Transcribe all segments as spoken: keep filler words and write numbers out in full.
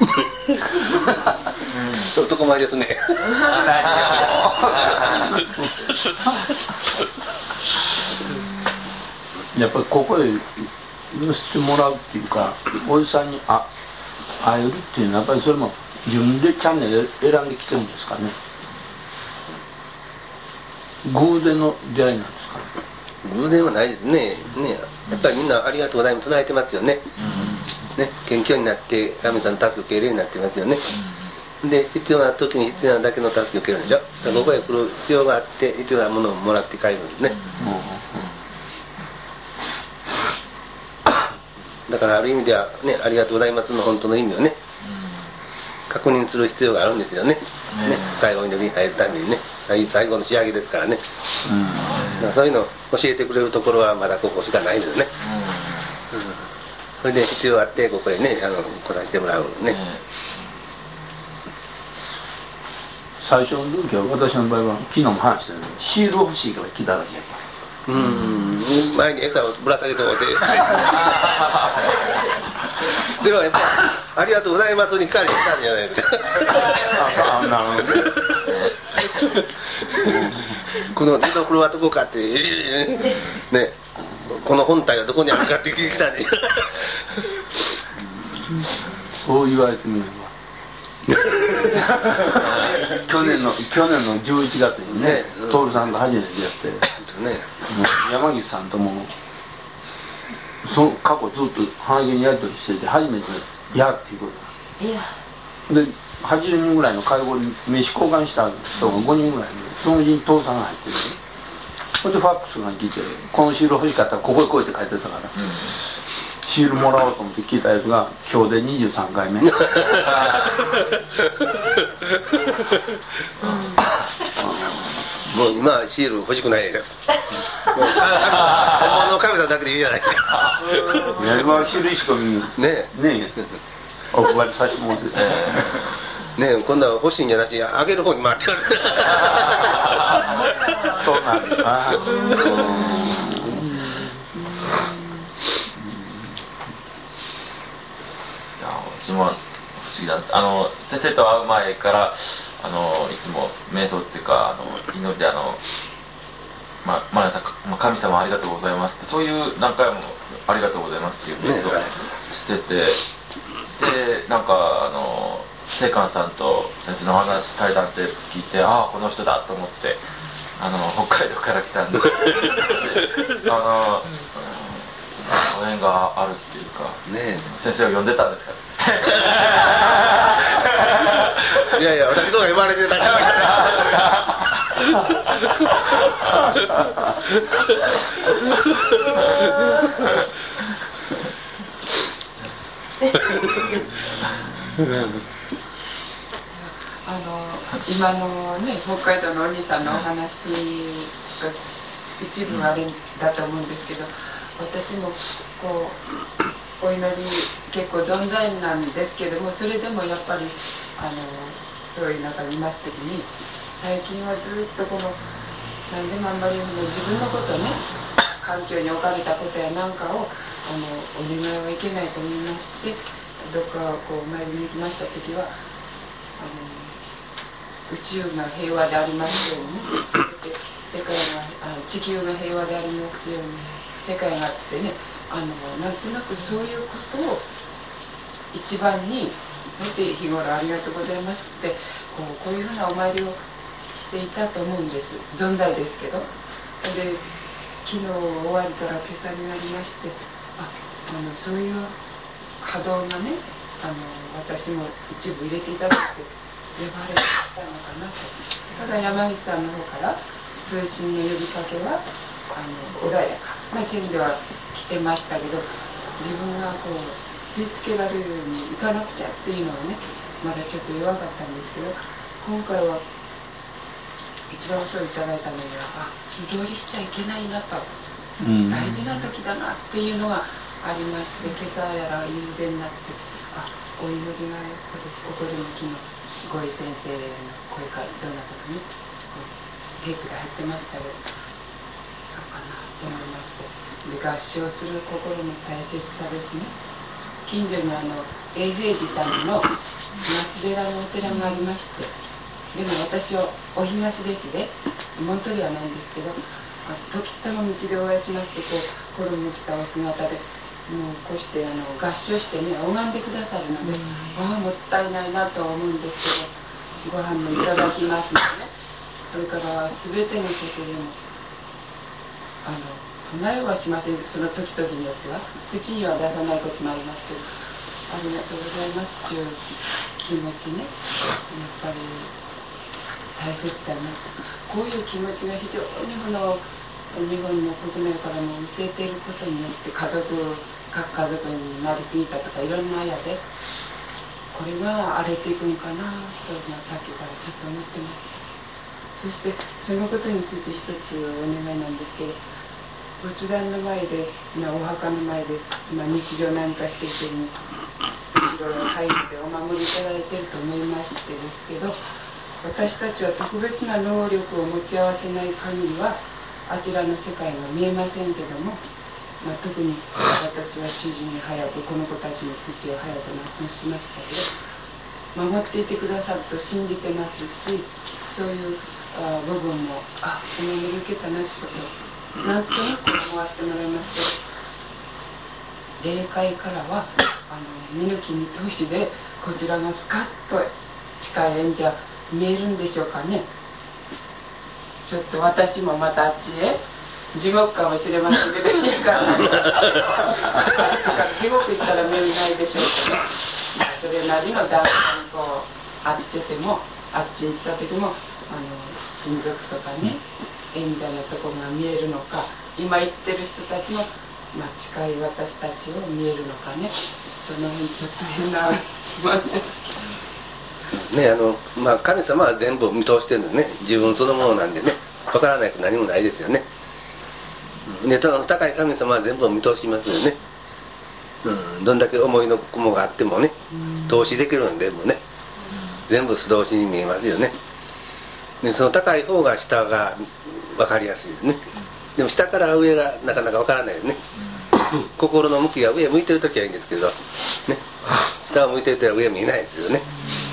男前ですね。 やっぱりここへ乗せてもらうっていうか、おじさんにあ会えるっていうのはやっぱりそれも自分でチャンネル選んできてるんですかね。偶然の出会いなんですかね。 偶然はないですね。ね、やっぱりみんなありがとうございます唱えてますよね。ね、謙虚になって神様の助けを受け入れるようになってますよね。で、必要な時に必要なだけの助けを受けるんでしょ。ここへ来る必要があって必要なものをもらって帰るんですね。だからある意味ではね、ありがとうございますの本当の意味をね、確認する必要があるんですよね。ね、深いお祈りに入るためにね、最後の仕上げですからね。だからそういうのを教えてくれるところはまだここしかないですね。うん、それで必要あってここへね、あの来させてもらうね。 最初の時は私の場合は昨日も話したようにシール欲しいから来ただけやから。 うん、前に餌をぶら下げておいてでもやっぱありがとうございますに光に来たんじゃないですか。 ああ、なるほどね。 この出所はどこかってね、この本体はどこにあるかって聞きたんでそう言われてみれば去年の去年のじゅういちがつにね、徹さんと初めて出会って、ね、山岸さんともその過去ずっと半毛にやり取りしてて初めて「や」っていうことではちじゅうにんぐらいの会合に飯交換した人がごにんぐらいで、そのうちに徹さんが入ってる。それでファックスが来て「このシール欲しかったらここへ来い」って書いてたから、うん、シールもらおうと思って聞いたやつが今日でにじゅうさんかいめ。もう今はシール欲しくないでしょ。もう本物の神様だけでいいじゃないですか。 やればシールしか見ねえねえお配りさせてもらってねえ、今度は欲しいんじゃなくてあげる方に回ってる。 そうなんですか。 私も不思議だった。あの先生と会う前からあのいつも瞑想っていうかあの祈りであのまあ毎朝、まあ、神様ありがとうございますってそういう何回もありがとうございますっていう瞑想してて、でなんかあの聖寛さんと先生のお話対談って聞いてああこの人だと思ってあの北海道から来たんであのご縁があるっていうか、ね、先生を呼んでたんですかね。 いやいや私の方が呼ばれてたからあの今のね北海道のお兄さんのお話が一部あれだと思うんですけど、私もこうお祈り結構存在なんですけども、それでもやっぱりあのそういう中にいます時に最近はずっとこの何でもあんまり自分のことね環境に置かれたことやなんかをあのお願いはいけないと思いまして、どっかこう参りに行きました時はあの宇宙が平和でありますように、世界があ地球が平和でありますように、世界があってね、あのなんとなくそういうことを一番に見て日頃ありがとうございますってこうこういうふうなお参りをしていたと思うんです。存在ですけど。で昨日終わりから今朝になりまして、ああのそういう波動がねあの私も一部入れていただいて呼ばれてきたのかなと。ただ山岸さんの方から通信の呼びかけはあの穏やか、まあ、線では来てましたけど、自分がこうついつけられるようにいかなくちゃっていうのはねまだちょっと弱かったんですけど、今回は一番そういただいたのにはあ素通りしちゃいけないなと、うん、大事な時だなっていうのがありまして、今朝やら夕べになってあお祈りが起こる向きのごい先生の声かどんな時にテープで入ってましたけど、そうかなと思いまして、で合唱する心の大切さですね。昨近所にあの永平寺さんの松寺のお寺がありまして、でも私はお東ですね、門取りはないんですけど、時たま道でお会いしますと、こう衣着たお姿でもうこうしてあの合唱してね拝んでくださるので、ああもったいないなとは思うんですけど、ご飯もいただきますのでね、それから全てのことでもあの唱えはしません。その時々によっては口には出さないこともありますけど、ありがとうございますという気持ちね、やっぱり大切だなと。こういう気持ちが非常にこの日本の国内からも教えていることによって、家族各家族になりすぎたとかいろんなあやでこれが荒れていくのかなと、まあ、さっきからちょっと思ってました。そしてそのことについて一つお願いなんですけど、仏壇の前で、まあ、お墓の前で、まあ、日常なんかしていても後ろに入ってお守りいただいていると思いましてですけど、私たちは特別な能力を持ち合わせない限りはあちらの世界が見えませんけども、まあ、特に私は主人に早くこの子たちの父を早く亡くしましたけど、守っていてくださると信じてますし、そういうあ部分もあお守り受けたなってことをなんとなく思わせてもらいますと、霊界からはあの見抜き見通しでこちらがスカッと近い縁者見えるんでしょうかね。ちょっと私もまたあっちへ地獄かもしれませんけどいいかな地獄行ったら目にないでしょうけど、それなりの段階にこう会ってても、あっち行った時もあの親族とかね縁者のとこが見えるのか、今行ってる人たちも、まあ、近い私たちを見えるのかね、その辺ちょっと変な話してますね。あのまあ、神様は全部見通してるんですね。自分そのものなんでね、分からないこと何もないですよね。で高い神様は全部見通しますよね、うん、どんだけ思いの雲があってもね透視できるんで、もうね全部素通しに見えますよね。でその高い方が下が分かりやすいですね。でも下から上がなかなか分からないですね。心の向きが上向いてる時はいいんですけど、ね、下を向いてる時は上見えないですよね。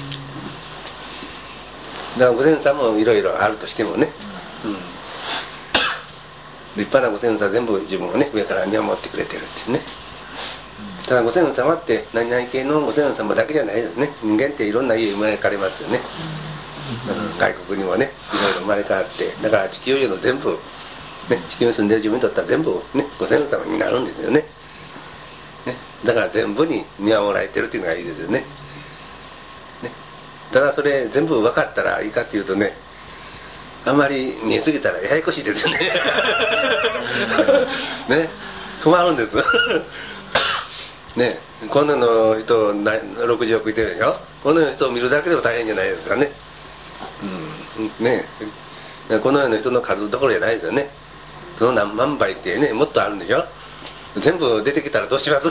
だからご先祖もいろいろあるとしてもね、うん、立派なご先祖は全部自分をね上から見守ってくれてるっていうね。ただご先祖様って何々系のご先祖様だけじゃないですね。人間っていろんな家生まれ変わりますよね、うん、外国にもねいろいろ生まれ変わって、だから地球上の全部、ね、地球に住んでる自分にとったら全部、ね、ご先祖様になるんですよね。ね、だから全部に見守られてるっていうのがいいですよね。ただそれ全部分かったらいいかっていうとね、あんまり見えすぎたらややこしいですよねね、困るんですね。この世の人ろくじゅうおくいてるでしょ。この世の人を見るだけでも大変じゃないですかね、うん、ね。この世の人の数どころじゃないですよね。その何万倍ってねもっとあるんでしょ。全部出てきたらどうします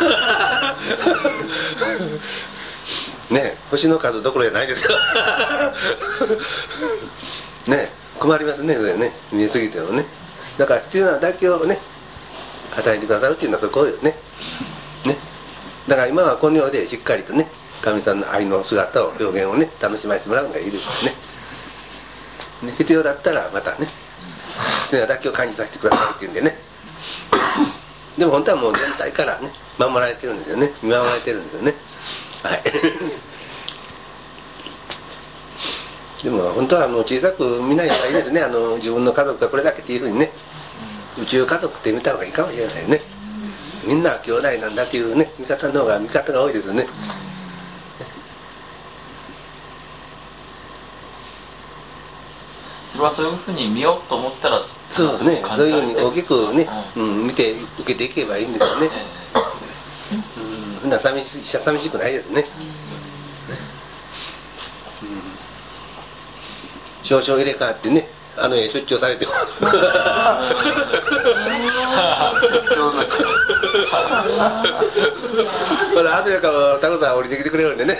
ね、星の数どころじゃないですよね、困りますね、それね、見えすぎてもね。だから必要なだけをね与えてくださるっていうのはそこよね。ね、だから今はこの世でしっかりとね神さんの愛の姿を表現をね楽しませてもらうのがいいですよね。ね、必要だったらまたね必要なだけを感じさせてくださいっていうんでねでも本当はもう全体からね守られてるんですよね、見守られてるんですよね。はいでも本当はもう小さく見ない方がいいですね。あの自分の家族がこれだけっていうふうにね、宇宙家族って見た方がいいかもしれないね。みんな兄弟なんだっていうね見方の方が見方が多いですね。 自分はそういうふうに見ようと思ったらそうですね、そういうふうに大きくね、うん、見て受けていけばいいんですよね。うん、そんな寂し寂しくないですね。うん、少々入れ替わってね、あの絵出張されてもこれ後やからタコさん降りてきてくれるんでね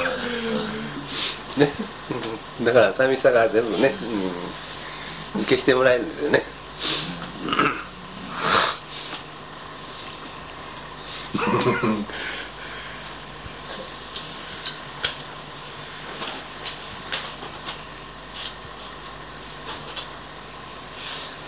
ね、だから寂しさが全部ね、うん、消してもらえるんですよね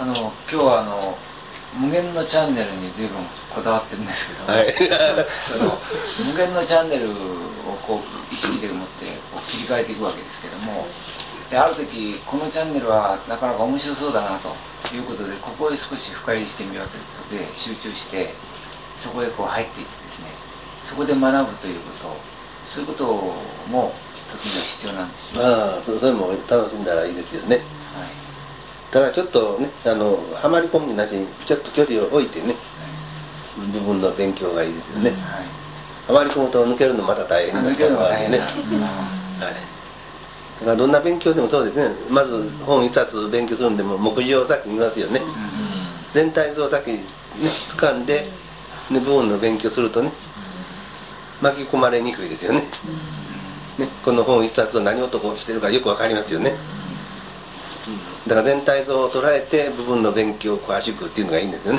あの今日はあの無限のチャンネルに随分こだわってるんですけど、 はい、 その無限のチャンネルをこう意識でもってこう切り替えていくわけですけども、である時このチャンネルはなかなか面白そうだなということで、ここへ少し深入りしてみようということで集中してそこへこう入っていってですね、そこで学ぶということ、そういうことも時には必要なんでしょう。 ああ、そそれも楽しんだらいいですよね。はい、ただちょっとね、あのはまり込みなしにちょっと距離を置いてね、はい、部分の勉強がいいですよね。はい、はまり込むと抜けるのまた大変なことがあるんでね。はい、だからどんな勉強でもそうですね、まず本一冊勉強するんでも目次を先見ますよね。うん、全体像を先に、ね、掴んで、ね、部分の勉強するとね、巻き込まれにくいですよね。ね、この本一冊を何をとこしてるかよくわかりますよね。だから全体像を捉えて部分の勉強を詳しくっていうのがいいんですよね。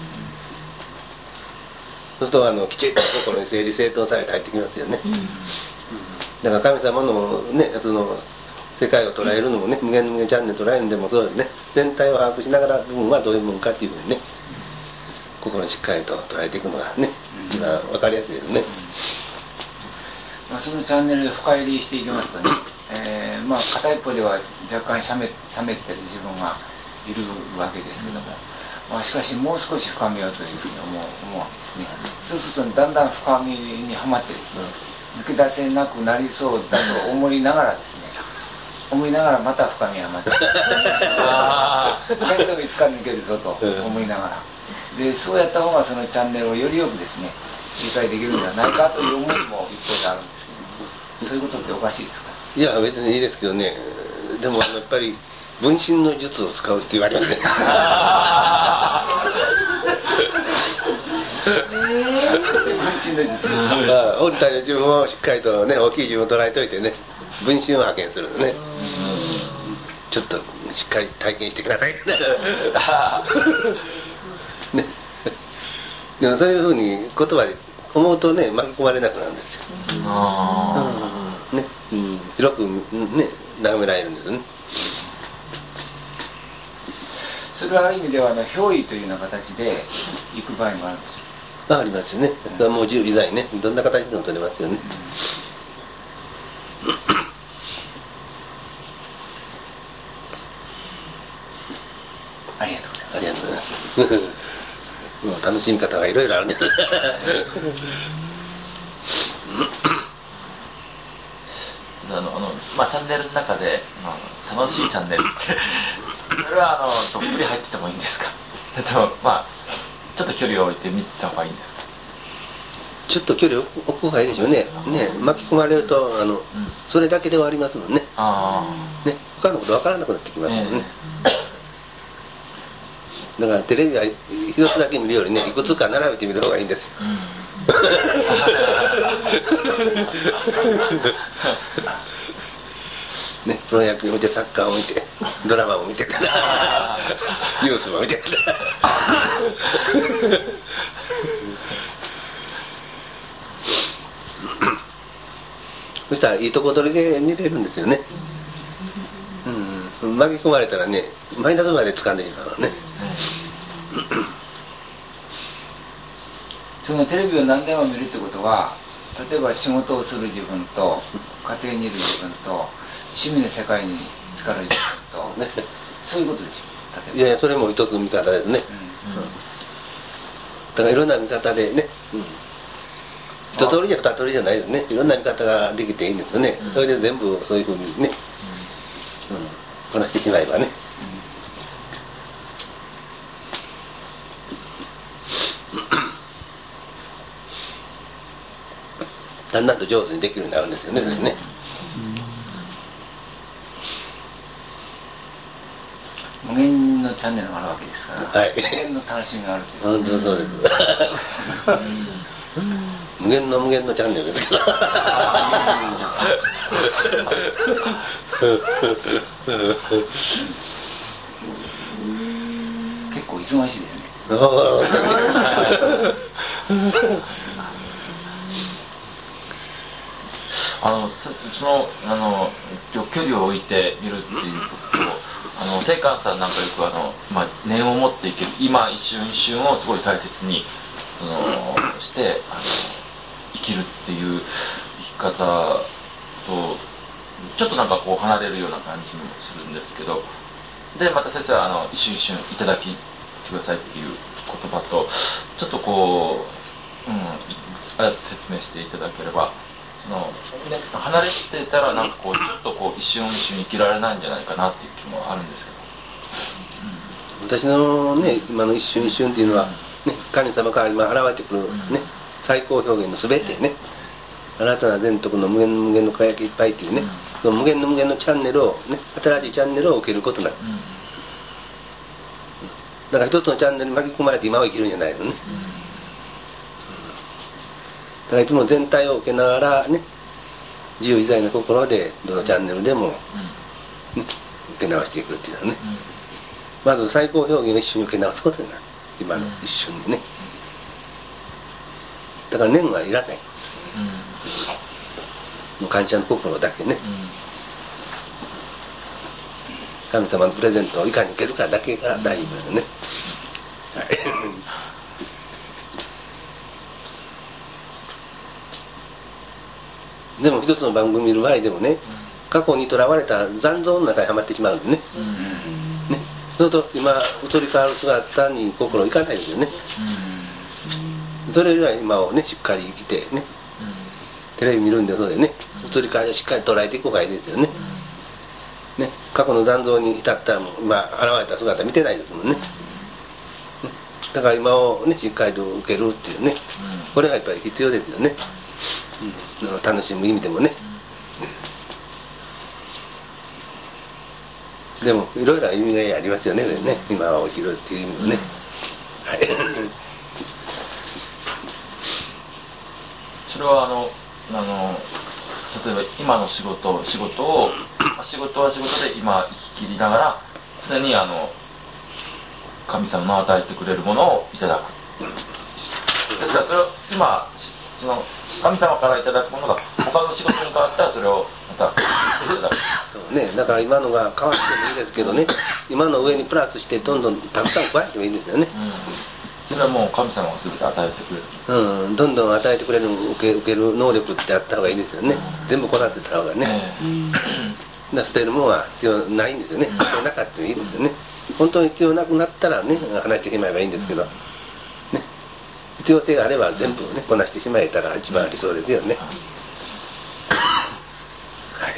そうするとあのきちっと心に整理整頓されて入ってきますよね。だから神様のね、その世界を捉えるのもね、無限無限チャンネル捉えるんでもそうですね、全体を把握しながら部分はどういうものかっていうふうにね、心にしっかりと捉えていくのがね、一番わかりやすいですね。 まあ、そのチャンネルで深入りしていきますとね、えー、まあ片一方では若干冷め、冷めてる自分がいるわけですけども、まあ、しかしもう少し深めようというふうに思う、思うわけですね。そうするとだんだん深みにはまってですね、抜け出せなくなりそうだと思いながらですね、思いながらまた深みはまってだけどいつか抜けるぞと思いながら、でそうやった方がそのチャンネルをよりよくですね理解できるんじゃないかという思いも一方であるんですけど、そういうことっておかしいですか？ いや別にいいですけどね。でもあのやっぱり分身の術を使う必要がありますね。 分身の術、 まあ、本体の自分をしっかりとね、大きい自分を捉えておいてね、分身を派遣するのね。ちょっとしっかり体験してくださいね。でもそういうふうに言葉で思うとね、巻き込まれなくなるんですよ。あ、ね、うん、広くね眺められるんですよね。 それはある意味ではあの憑依というような形で行く場合もあるんですよ。 ありますよね。うん、もう自由自在ね、どんな形でも取れますよね。 うん、ありがとうございます。 ありがとうございます。もう楽しみ方がいろいろあるんです。 あのあのまあチャンネルの中で、まあ、楽しいチャンネルってそれはあのどっぷり入っててもいいんですか？でもまあちょっと距離を置いて見た方がいいんですか？ ちょっと距離を置く方がいいでしょうね。ね、巻き込まれるとあの、うん、それだけではありますもんね。あね、他のこと分からなくなってきますもんね。だからテレビは一つだけ見るよりね、いくつか並べてみる方がいいんですよ。ね、プロ野球を見て、サッカーを見て、ドラマを見てからニュースも見てからそしたらいいとこ取りで見れるんですよね。うん、巻き込まれたらね、マイナスまで掴んでいいからね。 そのテレビを何年も見るってことは、例えば仕事をする自分と家庭にいる自分と趣味の世界に浸かる自分と、ね、そういうことでしょ。例えばいやいや、それも一つの見方ですね。うんうん、だからいろんな見方でね、うん、一通りじゃ二通りじゃないですね。いろんな見方ができていいんですよね。うん、それで全部そういうふうにね、うんうん、こなしてしまえばね。だんだんと上手にできるようになるんですよね、それね。 無限のチャンネルがあるわけですから、はい、無限の楽しみがあるという。 本当そうです。無限の無限のチャンネルですけど。 結構忙しいですね。 あのそのあの距離を置いて見るっていうことをあの聖寛さんなんかよくあの、まあ、念を持っていける今一瞬一瞬をすごい大切にそのしてあの生きるっていう生き方とちょっとなんかこう離れるような感じもするんですけど、でまた先生はあの一瞬一瞬いただきくださいっていう言葉とちょっとこう、うん、あえて説明していただければ、その、ね、離れてたらなんかこうちょっとこう一瞬一瞬生きられないんじゃないかなっていう気もあるんですけど、 私のね今の一瞬一瞬っていうのは、ね、神様から今現れてくる、ね、最高表現の全てね、新たな全徳の無限の無限の輝きいっぱいっていうね、その無限の無限のチャンネルを、ね、新しいチャンネルを受けることなの、だから一つのチャンネルに巻き込まれて今を生きるんじゃないのね、だからいつも全体を受けながらね、自由自在な心でどのチャンネルでも、ね、受け直していくっていうのはね、まず最高表現を一瞬に受け直すことになる、今の一瞬にね、だから念はいらない、もう感謝の心だけね、神様のプレゼントをいかに受けるかだけが大事だよね、はい。でも一つの番組見る場合でもね、過去にとらわれた残像の中にはまってしまうんでね、うん、ね、そうすると今移り変わる姿に心いかないですよね、うん、それよりは今をねしっかり生きてね、うん、テレビ見るんでそうでね、移り変わりをしっかり捉えていく方がいいですよね、うん、ね、過去の残像に至ったらもう今現れた姿見てないですもんね、うん、だから今をねしっかりと受けるっていうね、うん、これがやっぱり必要ですよね、うん、楽しむ意味でもね、うん、でもいろいろな意味がありますよね、ね、今を生きるっていう意味もね、うん、はい。 それはあのあの例えば今の仕事仕事を仕事は仕事で今生き切りながら常にあの神様の与えてくれるものをいただく、ですからそれを今その神様からいただくものが他の仕事に変わったらそれをまたいただく、 そうね、だから今のが変わってもいいですけどね、今の上にプラスしてどんどんたくさん加えてもいいですよね、 うん、それはもう神様が全て与えてくれる、 うん、どんどん与えてくれる受け、受ける能力ってあった方がいいですよね、うん、全部こなせた方がね、えー、だから捨てるものは必要ないんですよね、捨てなかったらいいですよね、本当に必要なくなったらね話してしまえばいいんですけど、ね、必要性があれば全部ねこなしてしまえたら一番理想ですよね、はい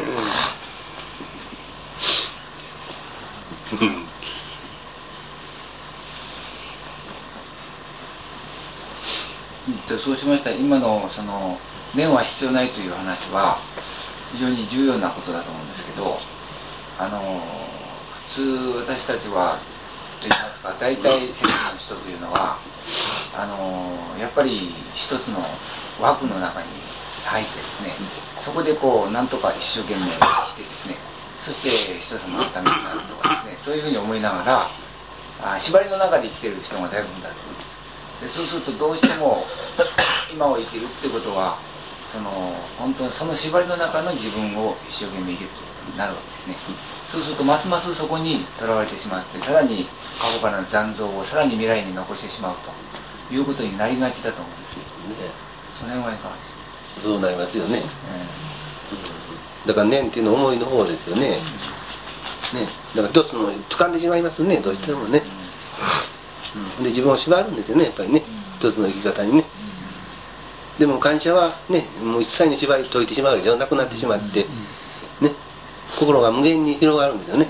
そうしましたら今のその念は必要ないという話は非常に重要なことだと思うんですけど、あの普通私たちはと言いますか大体世界の人というのはあのやっぱり一つの枠の中に入ってですね、そこでこうなんとか一生懸命してですね、そして人様のためになるとかですね、そういうふうに思いながらあ縛りの中で生きている人が大部分だと思います。でそうするとどうしても今を生きるってことはその本当にその縛りの中の自分を一生懸命生きるということになるわけですね。そうするとますますそこにとらわれてしまって、さらに過去からの残像をさらに未来に残してしまうということになりがちだと思うんですけど、ね、その辺はいかがですか。 そうなりますよね、うん、だから念っていうのは思いの方ですよね、うん、ね、だから一つの掴んでしまいますね、どうしてもね、うん、で自分を縛るんですよね、やっぱりね、一つの生き方にね。でも感謝はね、もう一切の縛り解いてしまうわけではなくなってしまってね、心が無限に広がるんですよね。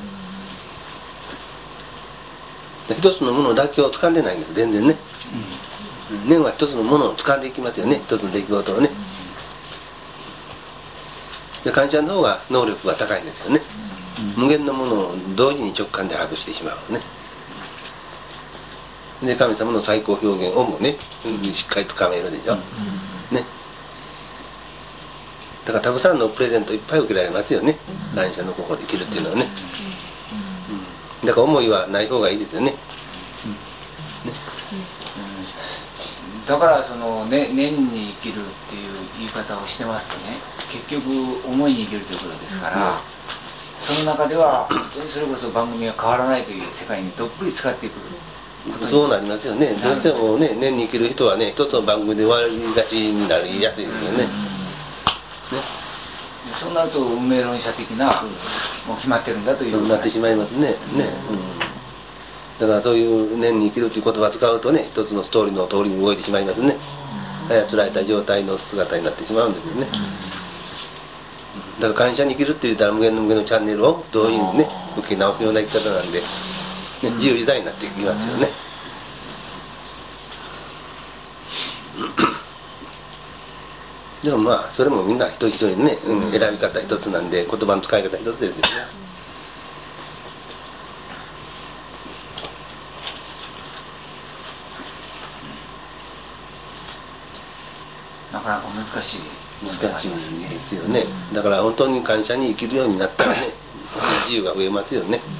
一つのものだけを掴んでないんです、全然ね、うん、念は一つのものを掴んでいきますよね、一つの出来事をね。で感謝の方が能力が高いんですよね、無限のものを同時に直感で把握してしまうね。で神様の最高表現をもね、しっかりと掴めるでしょ、ね、だからたくさんのプレゼントいっぱい受けられますよね、感謝の心で生きるっていうのはね、うん、だから思いはない方がいいですよね、うんね、 だからその、ね、念に生きるっていう言い方をしてますとね、結局思いに生きるということですから、 その中では本当にそれこそ番組は変わらないという世界にどっぷり使っていくことにそうなりますよね。どうしてもね、年に生きる人はね、一つの番組で終わりがちになりやすいですよね。ね、 そうなると運命論者的な、もう決まってるんだというそうなってしまいますね。ね、うん、だからそういう年に生きるという言葉を使うとね、一つのストーリーの通りに動いてしまいますね。操られた状態の姿になってしまうんですよね。だから感謝に生きるって言ったら無限の無限のチャンネルを同時にね、受け直すような生き方なんで、ね、自由自在になっていきますよね。でもまあそれもみんな一人一人ね、うん、選び方一つなんで、言葉の使い方一つですよね。 なかなか難しい難しいですよね。だから本当に感謝に生きるようになったらね、自由が増えますよね。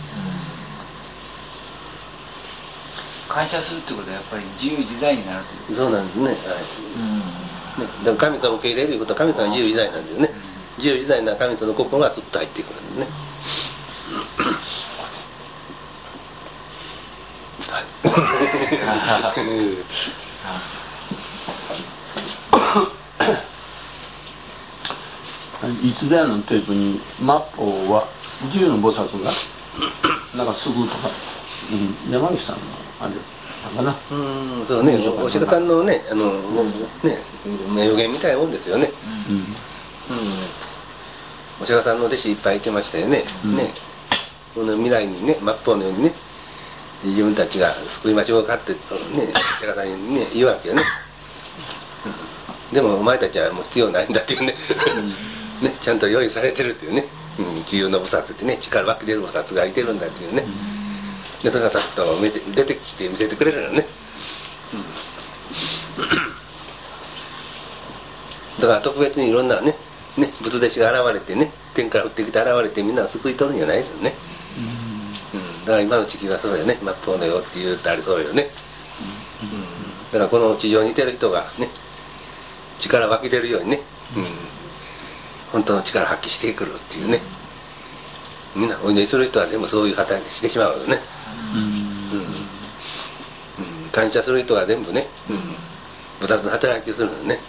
感謝するってことはやっぱり自由自在になるという。 そうなんですね。はい。ね、だから神様を受け入れるということは神様は自由自在なんですよね。自由自在な神様の心がスッと入ってくるんですね。 いつだのテープに末法は十の菩薩がなんかすぐとか、うん、山口さんのあれかな。 うん、そうね、お釈迦さんのね、あの、ね、予言みたいなもんですよね。うん。うん。お釈迦さんの弟子いっぱいいてましたよね。うん、ね。この未来にね、末法のようにね、自分たちが救いましょうかって、ね、お釈迦さんにね、言うわけよね。うん、でもお前たちはもう必要ないんだっていうね。ね、ちゃんと用意されてるっていうね。うん、自由の菩薩ってね、力湧き出る菩薩がいてるんだっていうね。でそれがさっと出てきて見せてくれるのね、うん、だから特別にいろんなね、ね、仏弟子が現れてね、天から降ってきて現れてみんなを救い取るんじゃないですよね、うんうん、だから今の地球はそうよね、末法のよって言うとありそうよね、うん、だからこの地上にいてる人がね、力湧き出るようにね、うん、本当の力発揮してくるっていうね、みんなお祈りする人はでもそういう働きしてしまうよね、うんうん、感謝する人は全部ね、うん、菩薩の働きをするのね、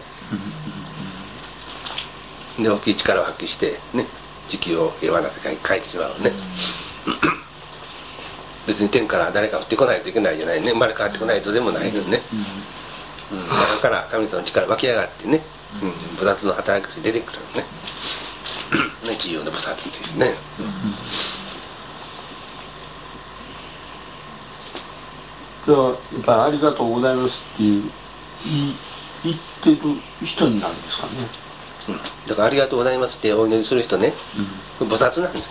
うん、で大きい力を発揮してね、地球を平和な世界に変えてしまうのね、うん、別に天から誰か降ってこないといけないじゃないね、生まれ変わってこないとでもないよね、うん、だから神様の力湧き上がってね、うん、菩薩の働きとして出てくるのねね、自由の菩薩っていうね、うん、 ではやっぱりありがとうございますっていう言ってる人になるんですかね、 うん、だからありがとうございますってお祈りする人ね、うん、菩薩なんです、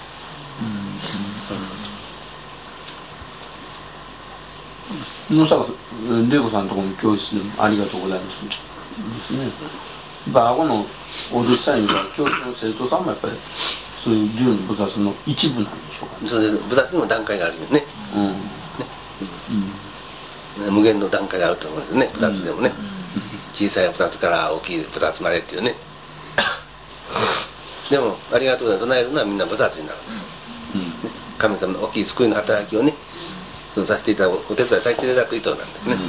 うんうん、野坂玲子さんのところの教室でもありがとうございますですね。やっぱ顎のお弟子さんには教室の生徒さんもやっぱりそういう十の菩薩の一部なんでしょうかね。 そうです。菩薩にも段階があるよね。うんね、うん、無限の段階があると思うんですね、菩薩でもね、うん、小さい菩薩から大きい菩薩までっていうね。でもありがとうございます唱えるのはみんな菩薩になる、うんね、神様の大きい救いの働きをね、そのさせていただくお手伝いさせていただく意図なんですね。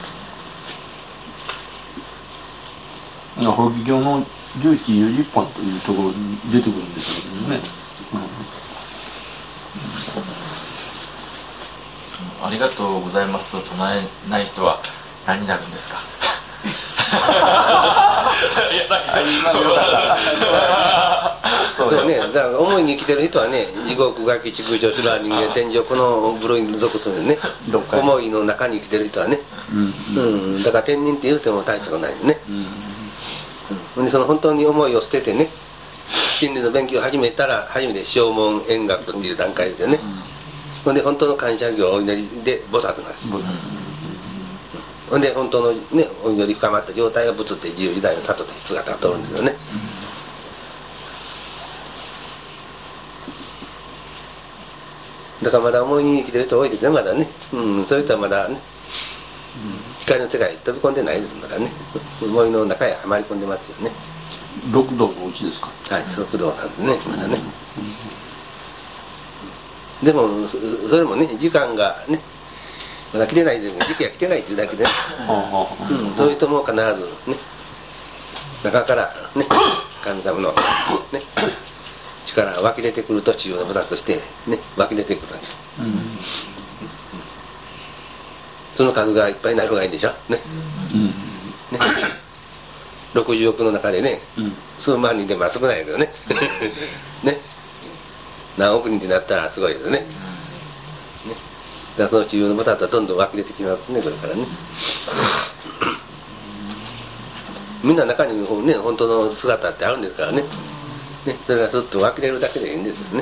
うん、法華経のじゅういちよじゅっぽんというところに出てくるんですけどね、 うん、ありがとうございますと唱えない人は何になるんですかそうだね、だから思いに生きてる人はね、地獄、餓鬼、畜生、修羅、人間、天上、この部類に属するんですね。思いの中に生きてる人はね、うんうん、だから天人って言うても大したことないよね、うん、でその本当に思いを捨ててね、真理の勉強を始めたら初めて正門円学っていう段階ですよね、ほんで本当の感謝行お祈りで菩薩になる、ほんで本当のねお祈り深まった状態が仏って自由自在の里で姿が通るんですよね、だからまだ思いに生きてる人多いですね、まだね、うん、そういう人はまだね、うん、光の世界に飛び込んでないです、まだね、思いの中へはまり込んでますよね。 六道のうちですか。 はい、六道なんですね、まだね、 でもそれもね時間がねまだ来てないでも時期が来てないっていうだけで、ねうん、そういう人も必ずね中からね神様の、ね、力が湧き出てくると治療の菩薩としてね湧き出てくるんですよ、うんうん、その数がいっぱいになる方がいいんでしょね、うんねろくじゅうおくの中でね、うん、数万人でも少ないけどねね何億人になったらすごいですよね、ねだからその治療の菩薩はどんどん湧き出てきますねこれからねみんな中にね本当の姿ってあるんですからね、ねそれがすっと湧き出るだけでいいんですよね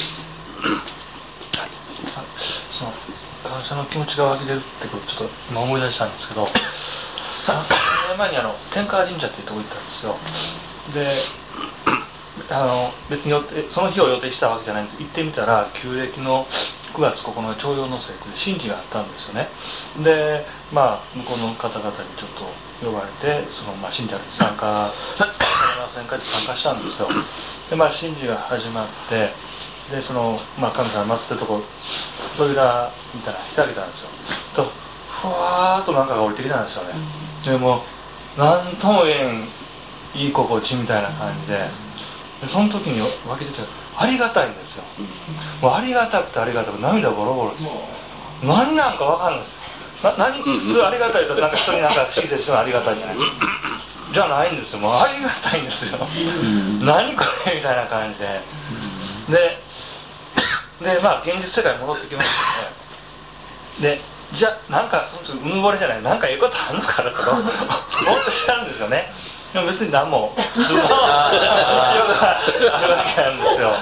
その感謝の気持ちが湧き出るってことちょっと今思い出したんですけどさんねんまえにあの天川神社っていうとこ行ったんですよであの別に予定その日を予定したわけじゃないんです。行ってみたら旧暦のくがつここのか徴用の節句で神事があったんですよね。でまあ向こうの方々にちょっと呼ばれてその、まあ、神社に参加参加参加したんですよ。でまあ神事が始まってでその、まあ、神様祀ってるとこ扉みたいなの開けたんですよ。とふわーっとなんかが降りてきたんですよね。でもなんとも言えんいい心地みたいな感じで。でその時に湧き出てありがたいんですよ、もうありがたくてありがたく涙ボロボロです何なんかわかんないですな何普通ありがたいとなんか人になんか不思議ですよありがたいじゃないですかじゃないんですよもうありがたいんですよ何これみたいな感じでででまあ現実世界に戻ってきましたねでじゃあなんかその時うぬぼれじゃないなんかええことあるのかなとか思ってしまうんですよねでも別に何も普通の必要があるわけなんですよ、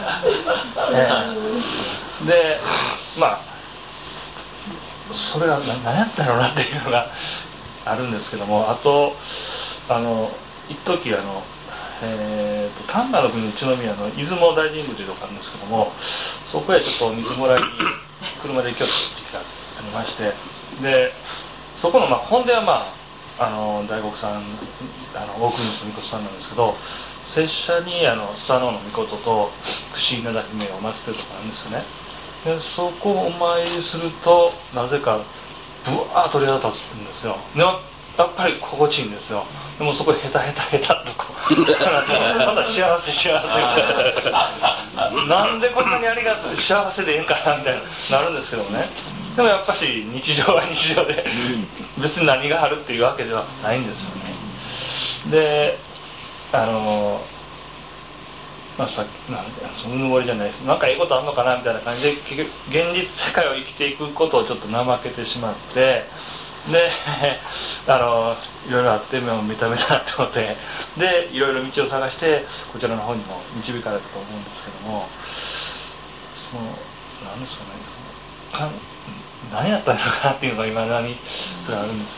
ね、でまあそれが何やったのなっていうのがあるんですけどもあとあの一時あのえーと丹波の国一宮の出雲大神宮というところがあるんですけどもそこへちょっと水もらいに車で行きよった時期がありましてでそこの、まあ、本殿はまああの大黒さんあの大国主の命さんなんですけど拙者にあのスサノオノミコトと櫛稲田姫を祀ってるところなんですよねでそこをお参りするとなぜかブワーッと鳥肌立つんですよでもやっぱり心地いいんですよでもそこでヘタヘタヘタっとこうまだ幸せ幸せみたいななんでこんなにありがとう幸せでええんかなみたいななるんですけどねでもやっぱり日常は日常で別に何があるっていうわけではないんですよねであのまあさっきなんでそのうぬぼれじゃないですなんかいいことあんのかなみたいな感じで結局現実世界を生きていくことをちょっと怠けてしまってであのいろいろあって目を見た目だなって思ってでいろいろ道を探してこちらの方にも導かれたと思うんですけどもその何ですかねか何やったのかなっていうのが今だにそれあるんです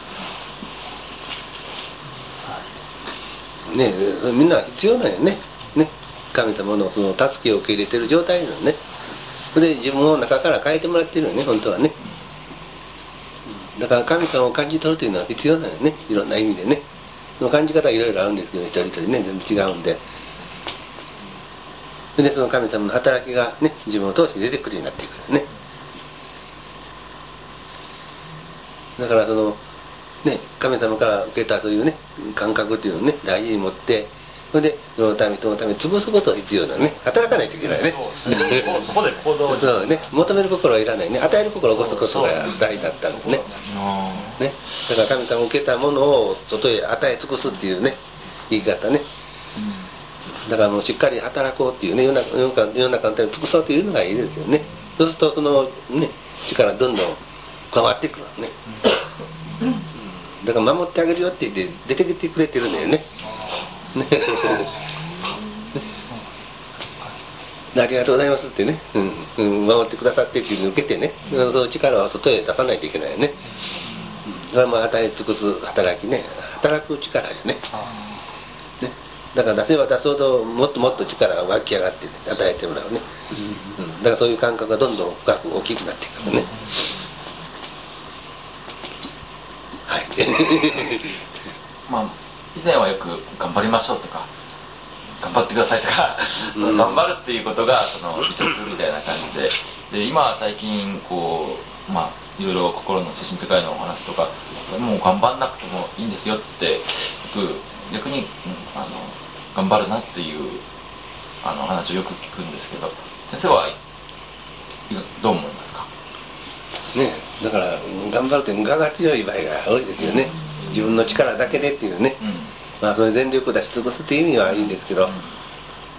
よね、 はい、ねみんな必要なんよねね神様のその助けを受け入れてる状態なのねそれで自分を中から変えてもらってるよね本当はねだから神様を感じ取るというのは必要なのよねいろんな意味でねその感じ方はいろいろあるんですけど一人一人ね全部違うんででその神様の働きがね自分を通して出てくるようになっていくねだからそのね神様から受けたそういうね感覚っていうのをね大事に持ってそれでそのため人のために潰すことが必要なのね働かないといけないねそこで行動をそうね求める心はいらないね与える心を起こすことが大事だったんですねねだから神様を受けたものを外へ与え尽くすっていうね言い方ねだからもうしっかり働こうっていうね世の中世の中世の中のために尽くそうというのがいいですよねそうするとそのね力どんどん変わってくるのねだから守ってあげるよって言って出てきてくれてるんだよねありがとうございますってね、うんうん、守ってくださってっていうのを受けてね、うん、その力は外へ出さないといけないよね、うん、それも与え尽くす働きね働く力よねねだから出せば出すほどもっともっと力が湧き上がって、ね、与えてもらうね、うん、だからそういう感覚がどんどん深く大きくなっていくからねはいまあ以前はよく頑張りましょうとか頑張ってくださいとか、うん、頑張るっていうことがその一つみたいな感じで、で今最近こうまあいろいろ心の精神科医のお話とか、もう頑張んなくてもいいんですよって逆に、うん、あの頑張るなっていうあの話をよく聞くんですけど、先生はどう思いますかね。だから頑張るって無我が強い場合が多いですよね、うん、自分の力だけでっていうね、うん、まあそれ全力を出し尽くすっていう意味はいいんですけど、うん、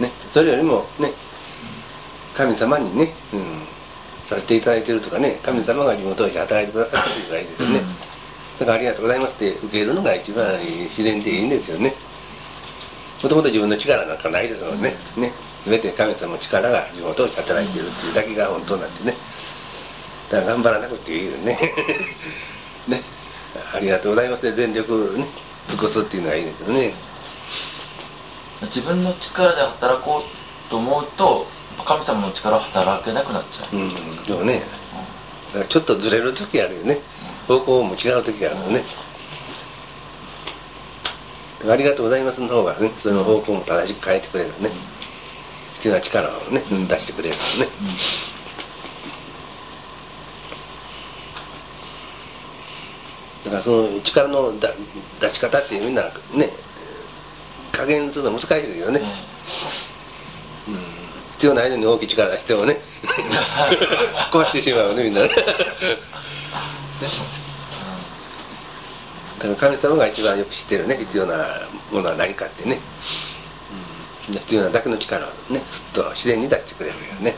ね、それよりもね神様にね、うん、させていただいてるとかね、神様が自分を通して働いてくださってるぐらいですよね、うん、だからありがとうございますって受けるのが一番自然でいいんですよね。もともと自分の力なんかないですもんね、うん、ね、全て神様の力が自分を通して働いているっていうだけが本当なんでね、だから頑張らなくていいよねね、ありがとうございますで全力ね尽くすっていうのがいいですよね。 自分の力で働こうと思うと神様の力は働けなくなっちゃう。うん、 でもね、だからちょっとずれる時あるよね、方向も違う時あるよね。ありがとうございますの方がね、その方向も正しく変えてくれるね、必要な力をね出してくれるからね、だからその力の出し方ってみんなね加減するの難しいですよね、うん、必要ないのに大きい力出してもね壊してしまうねみんなねだから神様が一番よく知ってるね、必要なものは何かってね、うん、必要なだけの力をねすっと自然に出してくれるよね。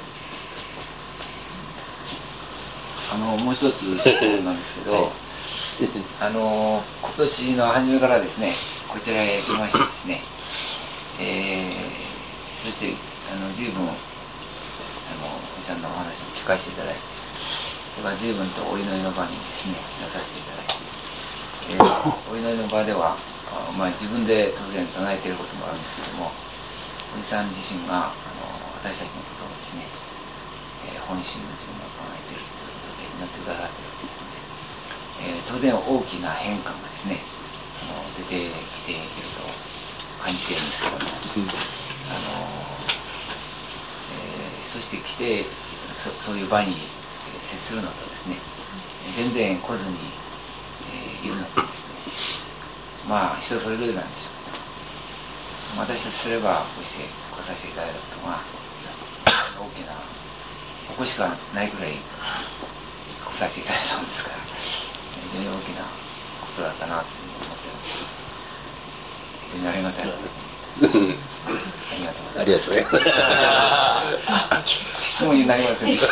あのもう一つなんですけど、はい、あの今年の初めからですねこちらへ来ましてですね、えー、そしてあの随分あのおじさんのお話を聞かせていただいて、それから随分とお祈りの場にですね出させていただいて、えー、お祈りの場ではあ、まあ、自分で当然唱えていることもあるんですけども、おじさん自身があの私たちのことをですね、えー、本心の自分が考えているということで祈ってくださっているわけですので、えー、当然大きな変化がですねあの出てきていると感じているんですけども、うん、あのえー、そして来て そ, そういう場に接するのとですね全然来ずにいるのとですね、まあ人それぞれなんでしょうけど、私とすればこうして来させていただいたことが大きなここしかないくらい来させていただいたもんですから非常に大きなことだったなというふうに思っています。非常にありがたいありがとうございます。ありがとうございます。 質問になりませんでした。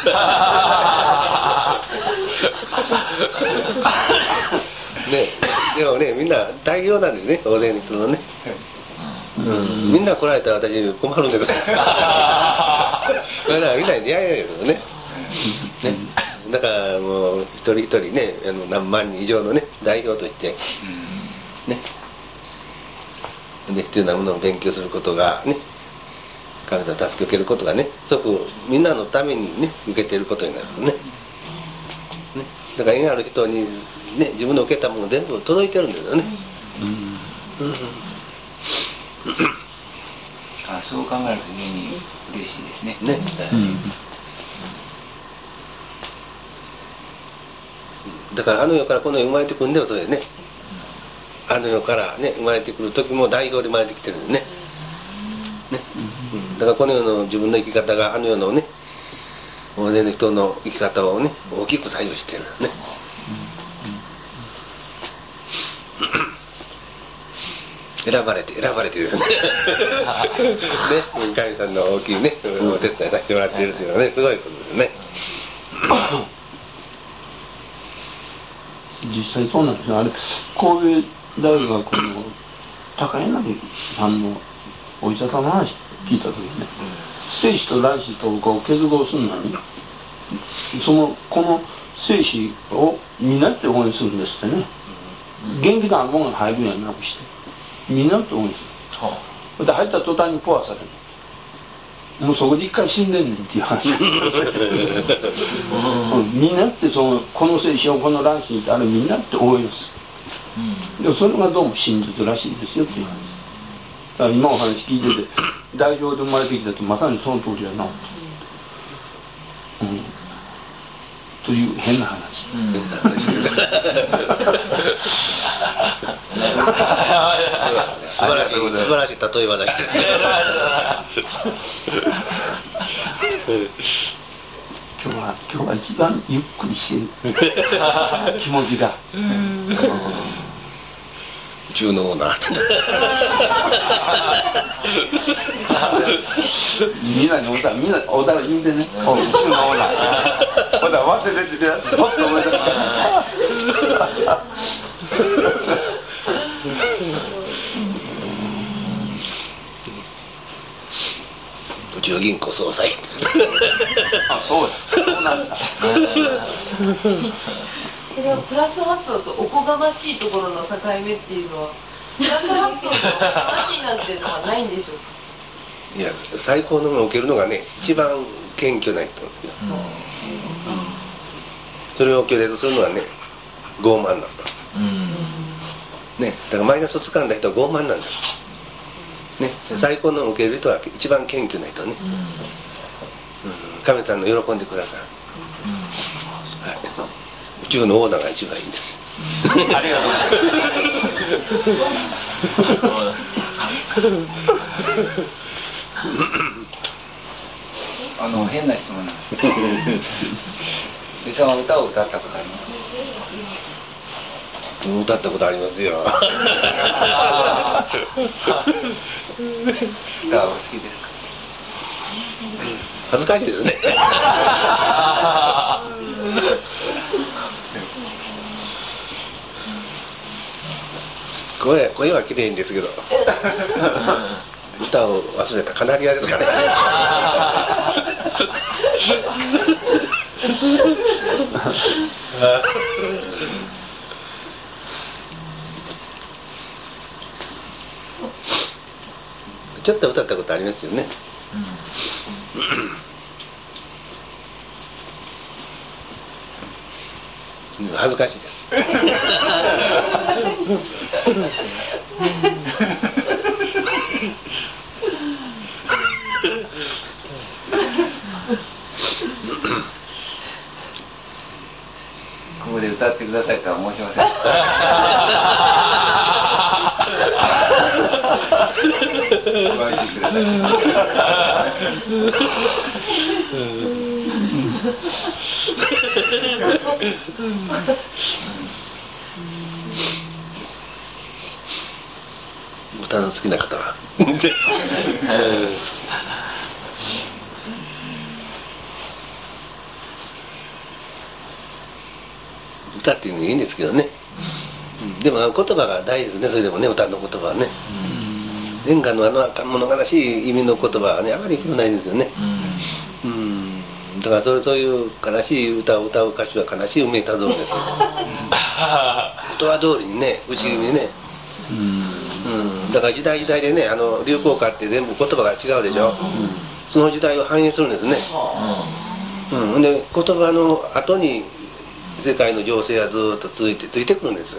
ね、でもねみんな大量なんですね、大勢に来るのね、うん、みんな来られたら私困るんだけどだからみんなに出会えないですよね、ね、だからもう一人一人ねあの何万人以上のね代表としてねで必要なものを勉強することがね、神様助けを受けることがね、即みんなのためにね受けていることになるのね。ね、だから縁ある人にね自分の受けたもの全部届いてるんですよね。うんうん、 あ、そう考えると非常に嬉しいですね。 ね。うん、だからあの世からこの世生まれてくるんでもそうですね。あの世からね生まれてくる時も代表で生まれてきてるんですね。ね、うん、だからこの世の自分の生き方があの世のね大勢の人の生き方をね大きく左右してるね。選ばれて選ばれてるね。ね、神さんの大きいねお手伝いさせてもらっているというのはねすごいことですね。 実際そうなんですよ。あれ神戸大学の高柳さんのお医者さんの話聞いた時にね、精子と卵子とこう結合するのにそのこの精子をみんなって応援するんですってね、元気なものが入るようになくしてみんなって応援する、で入った途端にポアされる、もうそこで一回死んでんねんっていう話みんなってそのこの精子をこの卵子にってあれみんなって応援する、でもそれがどうも真実らしいですよっていう話だから今お話聞いてて大乗で生まれてきたとまさにその通りやな、うん、という変な話、うん、 素晴らしい素晴らしい例え話今日は今日は一番ゆっくりしてる気持ちが中のオーナーみんなにおたらみんなおたら言うてね中のオーナーまだ忘れててほっと思い出す宇宙銀行総裁あ、そうだそうなんだそれはプラス発想とおこがましいところの境目っていうのはプラス発想とおこがましいなんていうのはないんでしょうか。 いや最高のものを受けるのがね一番謙虚な人、うん、それを拒絶するのはね傲慢なんだ、うん、ね、だからマイナスを掴んだ人は傲慢なんですね、最高のを受ける人は一番謙虚な人ね、うんうん、神さんの喜んでください、うん、はい、宇宙のオーナーが一番いいんですありがとうあの変な質問なんですけど伊沢は歌を歌ったことありますか。 歌ったことありますよ歌はお好きですか。 恥ずかしいですね声, 声は綺麗いんですけど歌を忘れたカナリアですかねちょっと歌ったことありますよね、うん、恥ずかしいですここで歌ってくださいとは申しませんご安心ください歌の好きな方は歌っていうのがいいんですけどね、うん、でも言葉が大事ですね。それでもね歌の言葉はね、演歌のあの物悲しい意味の言葉はねあまり良くないんですよね、うん、うん、だからそう、そういう悲しい歌を歌う歌手は悲しい運命たどるんですよ言葉通りにね不思議にね、うん、だから時代時代でねあの流行歌って全部言葉が違うでしょ、うん、その時代を反映するんですね、うん、で言葉の後に世界の情勢がずっと続いてついてくるんです、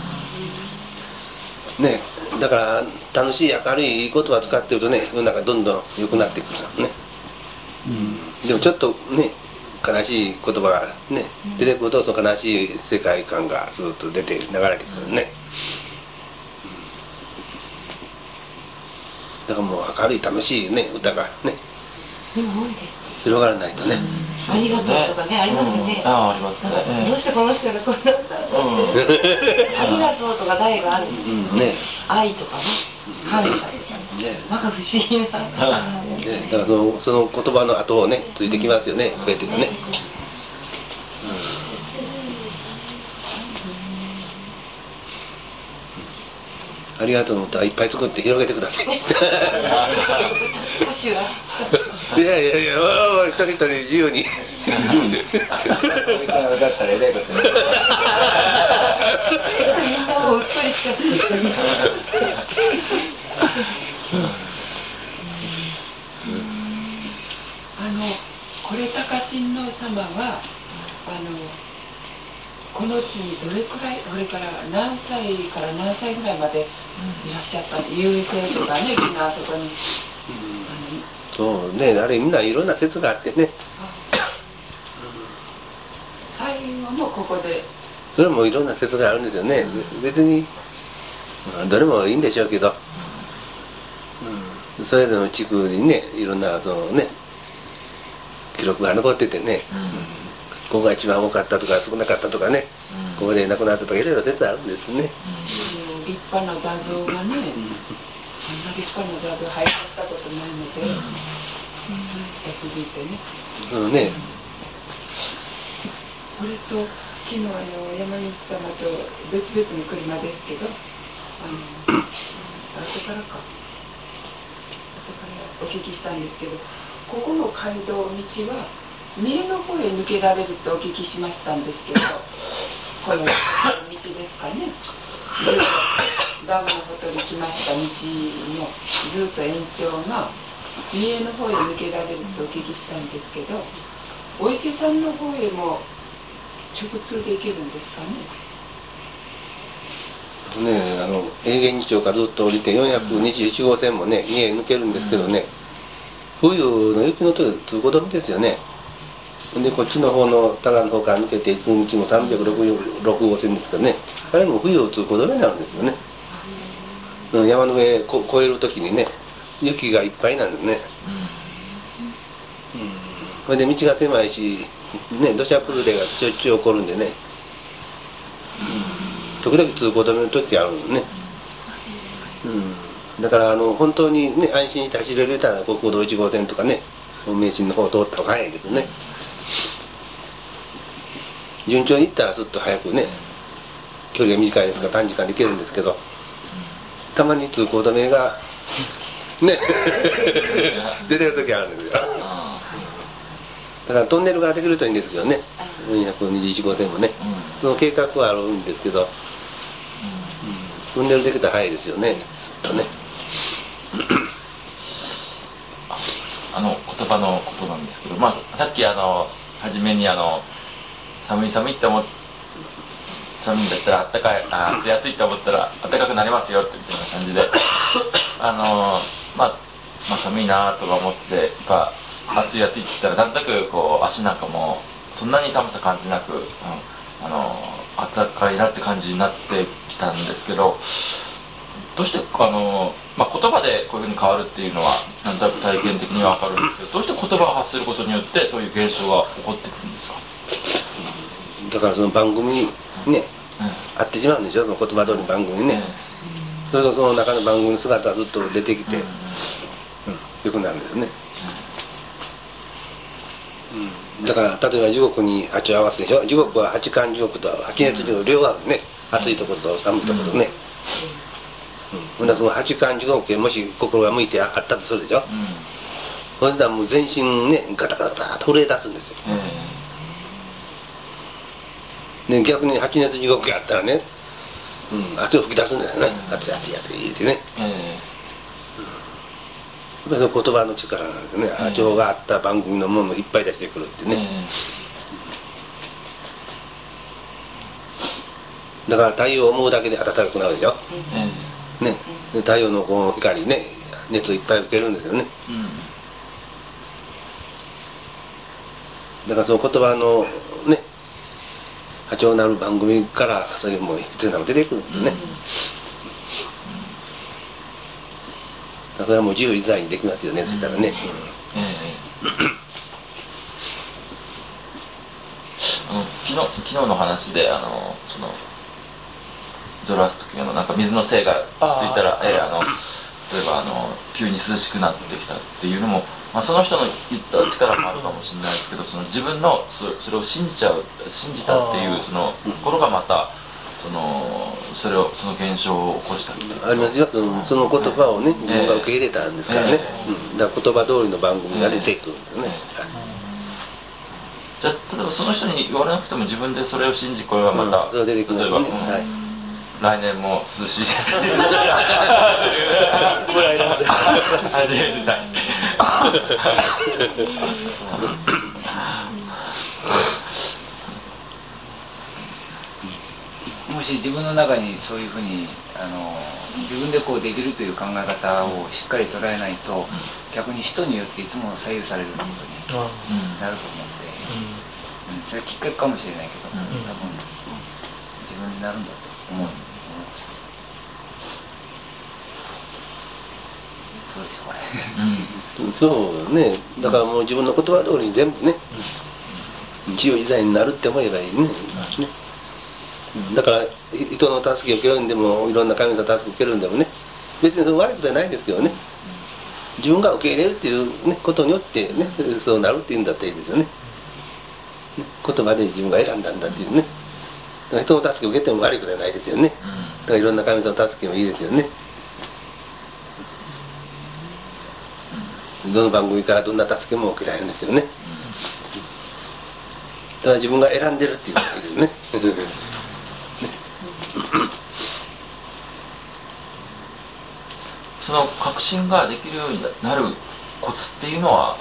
ね、だから楽しい明るいいい言葉を使ってるとね世の中どんどん良くなってくるね、うん、でもちょっとね悲しい言葉がね出てくるとその悲しい世界観がずっと出て流れてくるね、だからもう明るい楽しいね歌がね広がらないとね、 ありがとうとかね、ありますよね。 ああ、ありますね。 どうしてこの人がこんな歌ってありがとうとか題があるんですね。愛とかね、感謝とかね、なんか不思議な。だからそのその言葉の後をねついてきますよね、増えていくね。ありがとうの歌いっぱい作って広げてください。歌手は。 いやいやいや、一人一人自由に。 だったらえらいことね。 みんなもうっとりしちゃって。あのこれ高親王様はあのこの地にどれくらいこれから何歳から何歳ぐらいまでいらっしゃったの？優勢とかね、あそこにそうね、あれみんないろんな説があってね。 最後もここで。 それもいろんな説があるんですよね。別にどれもいいんでしょうけど、それぞれの地区にね、いろんなそのね記録が残っててね、ここが一番多かったとか少なかったとかね、ここで亡くなったとかいろいろ説あるんですね。 立派な画像がね、あんな立派な画像入ったことないので、ずっと続いてね。 うんね。 これと昨日あの山口様と別々の車ですけど、あの後からか後からお聞きしたんですけど、ここの街道道は三重の方へ抜けられるとお聞きしましたんですけど、この道ですかね。ずっとダムのほとり来ました道のずっと延長が三重の方へ抜けられるとお聞きしたんですけど、お伊勢さんの方へも直通で行けるんですかね。 ね、あの永源寺町からずっと降りてよんひゃくにじゅういち号線もね三重抜けるんですけどね、冬の雪のと通行止めですよね。でこっちの方の多賀の方から抜けていく道もさんびゃくろく号線ですからね、あれも冬通行止めになるんですよね。山の上こ越える時にね雪がいっぱいなんですね。それで道が狭いしね、土砂崩れがしょっちゅう起こるんでね、時々通行止めの時あるんですね。うん、だからあの本当にね安心して走れるたら国道いち号線とかね名神の方を通った方が早いですね。順調に行ったらすっと早くね距離が短いですから短時間で行けるんですけど、たまに通行止めがね出てる時あるんですよ。だからトンネルができるといいんですけどね、よんひゃくにじゅういち号線もね、その計画はあるんですけど、トンネルできたら早いですよね、ずっとね。 あの言葉のことなんですけど、まあ、さっきあの初めにあの寒い寒いって思っ寒いんだったらあったかい、あ暑い暑いって思ったら暖かくなりますよっていうような感じであの、まあ、まあ寒いなとか思ってやっぱ暑い暑いって言ったらなんとなくこう足なんかもそんなに寒さ感じなく、うん、あの暖かいなって感じになってきたんですけど、どうしてあの、まあ、言葉でこういうふうに変わるっていうのはなんとなく体験的には分かるんですけど、どうして言葉を発することによってそういう現象が起こってくるんですか。 だからその番組にね、うん、合ってしまうんでしょ、その言葉通りの番組にね、うん、それとその中の番組の姿がずっと出てきて、うんうん、よくなるんですね、うん、だから例えば地獄に八を合わせでしょ、地獄は八寒地獄と八熱地獄両方あるね、暑いところと寒いところとね、うん、だその八寒地獄へもし心が向いてあったとするでしょ、うん、それではもう全身ねガタガタガタと震え出すんですよ、うん、で逆に八熱地獄があったらね、うん、汗を吹き出すんだよね、うん、熱い熱い熱いってね、うんうん、やっぱりその言葉の力なんですね、波長があった番組のものをいっぱい出してくるってね、うん、だから太陽を思うだけで暖かくなるでしょ、うん、ね、で太陽のこの光ね熱をいっぱい受けるんですよね、うん、だからその言葉のね波長になる番組からそういうもう必要なのが出てくるんですね、うん、だからもう自由自在にできますよね、うん、そしたらね、うん、 あの昨日昨日の話であのそのゾロアスト教のなんか水の精がついたら、えー、あの例えばあの急に涼しくなってきたっていうのも、まあ、その人の言った力もあるかもしれないですけど、その自分の そ, それを信じちゃう信じたっていうその心がまたそのそれをその現象を起こしたりありますよ、その、その言葉をね、うん、自分が受け入れたんですからね、えーうん、だから言葉通りの番組が出ていくんですね、 えーえー、じゃあ例えばその人に言われなくても自分でそれを信じこれはまた、うん、 それ出てきますね、はい、 来年も涼しい初めてたいもし自分の中にそういうふうにあの自分でこうできるという考え方をしっかり捉えないと、逆に人によっていつも左右されることになると思って、うん、それはきっかけかもしれないけど、多分自分になるんだと思う、思いました。そうでしょうね。 そうね、だからもう自分の言葉通りに全部ね、自由自在になるって思えばいいね。だから人の助けを受けるんでも、いろんな神様の助けを受けるんでもね、別にその悪いことはないんですけどね、自分が受け入れるっていう、ね、ことによってね、そうなるっていうんだったらいいですよね。言葉で自分が選んだんだっていうね。だから人の助けを受けても悪いことはないですよね。だからいろんな神様の助けもいいですよね。どの番組からどんな助けも受けられるんですよね。ただ自分が選んでるっていうだけですね。 その確信ができるようになるコツっていうのは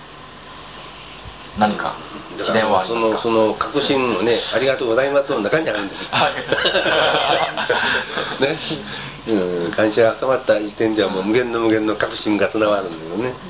何か秘伝はありますか？ そのその確信もね、ありがとうございますの中にあるんです。ね、うん、感謝が深まった時点ではもう無限の無限の確信がつながるんだよね。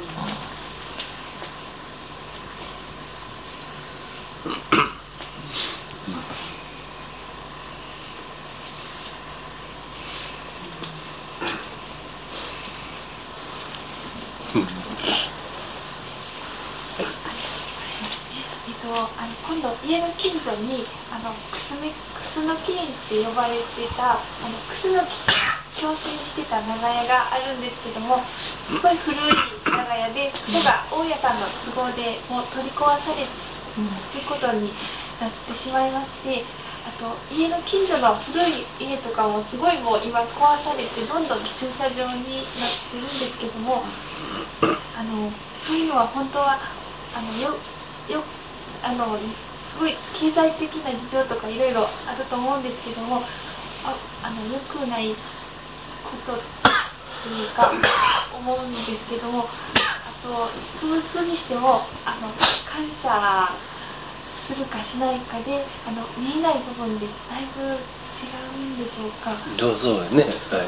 今度家の近所にあのクスのクスノキ園って呼ばれてたあのクスノキを共生してた長屋があるんですけども、すごい古い長屋で、そこが大家さんの都合でもう取り壊されることになってしまいまして、あと家の近所の古い家とかもすごいもう今壊されてどんどん駐車場になってるんですけども、あのそういうのは本当はあのよよあのすごい経済的な事情とかいろいろあると思うんですけども、ああの良くないことというか思うんですけども、あと潰すにしてもあの感謝するかしないかであの見えない部分でだいぶ違うんでしょうか。 そうそうね、はい。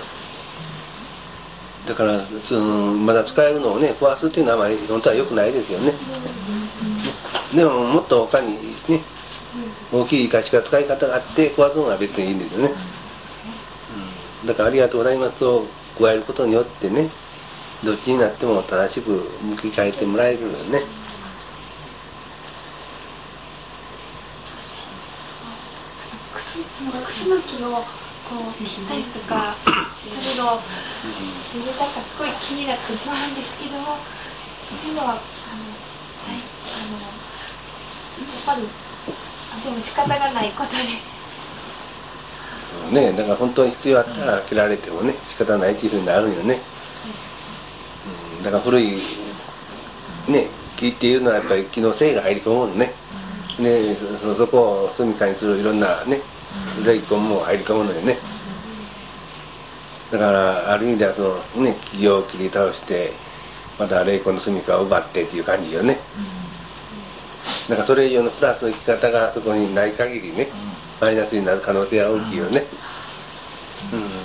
だからそのまだ使えるのをね壊すっていうのはあまり本当は良くないですよね。でももっと他にね大きい生かし方使い方があって壊すのは別にいいんですよね。うん、だからありがとうございますを加えることによってね、どっちになっても正しく向き変えてもらえるよね。 クスノキをこう切ったりとかするの入れたかすごい気になってしまうんですけども、そういうのはあの、はい、あのやっぱりでも仕方がないことでね、だから本当に必要あったら切られてもね仕方ないっていうふうになるよね。うん、だから古いね木っていうのはやっぱり木の精が入り込むのね。ね、そ, そこを住みかにするいろんなね霊魂も入り込むのよね。だからある意味ではそのね木を切り倒してまた霊魂の住みかを奪ってっていう感じよね。だからそれ以上のプラスの生き方がそこにない限りねマイナスになる可能性は大きいよね。うん、だ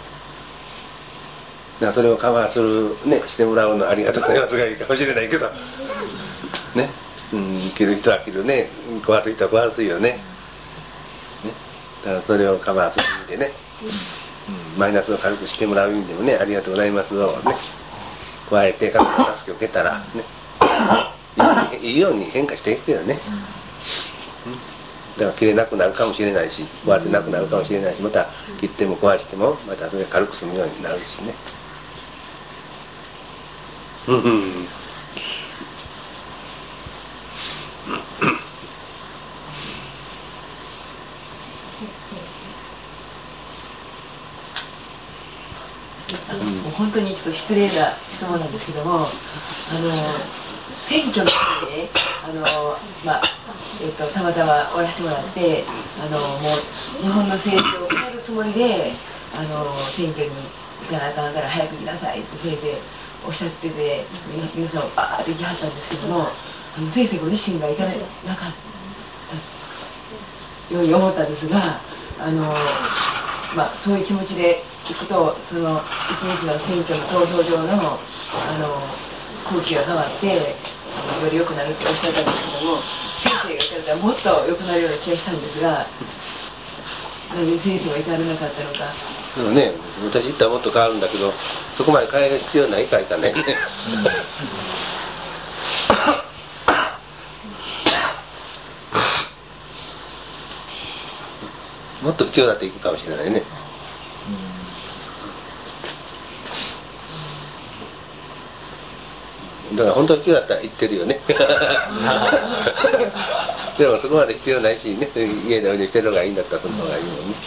からそれをカバーするねしてもらうのありがとうございますがいいかもしれないけどね、うん、切る人は切るね、壊す人は壊すよね。ね、だからそれをカバーする意味でね、うん、マイナスを軽くしてもらう意味でもね、ありがとうございますをね加えて神様の助けを受けたらねいいように変化していくよね。うん、だから切れなくなるかもしれないし壊せなくなるかもしれないし、また切っても壊してもまたそれが軽く済むようになるしね。うんうんうんもう本当にちょっと失礼な質問なんですけども、あの選挙の時で、あのまあえっとたまたまおらせてもらって、あのもう日本の政治を変えるつもりで、あの選挙に行かなあかんから早く来なさいって先生おっしゃってて、皆さんバーって行きはったんですけども、あの先生ご自身が行かなかったように思ったんですが、 あの、まあ、そういう気持ちでいくとその一日の選挙の投票所のあの空気が変わってより良くなるっておっしゃったんですけども、先生が言ったらもっと良くなるような気がしたんですが、なんで先生は行かれなかったのか。 でもね、私行ったらもっと変わるんだけど、そこまで変える必要ないかいかね。もっと必要だっていくかもしれないね。だから本当に必要だったら言ってるよね。でもそこまで必要ないしね、家でおにしてるのがいいんだったらその方がいいもんね。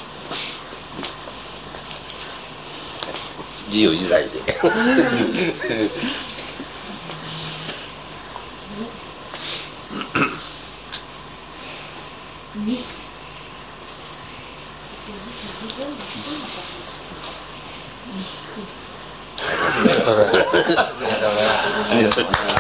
自由自在で。ありがとうございます。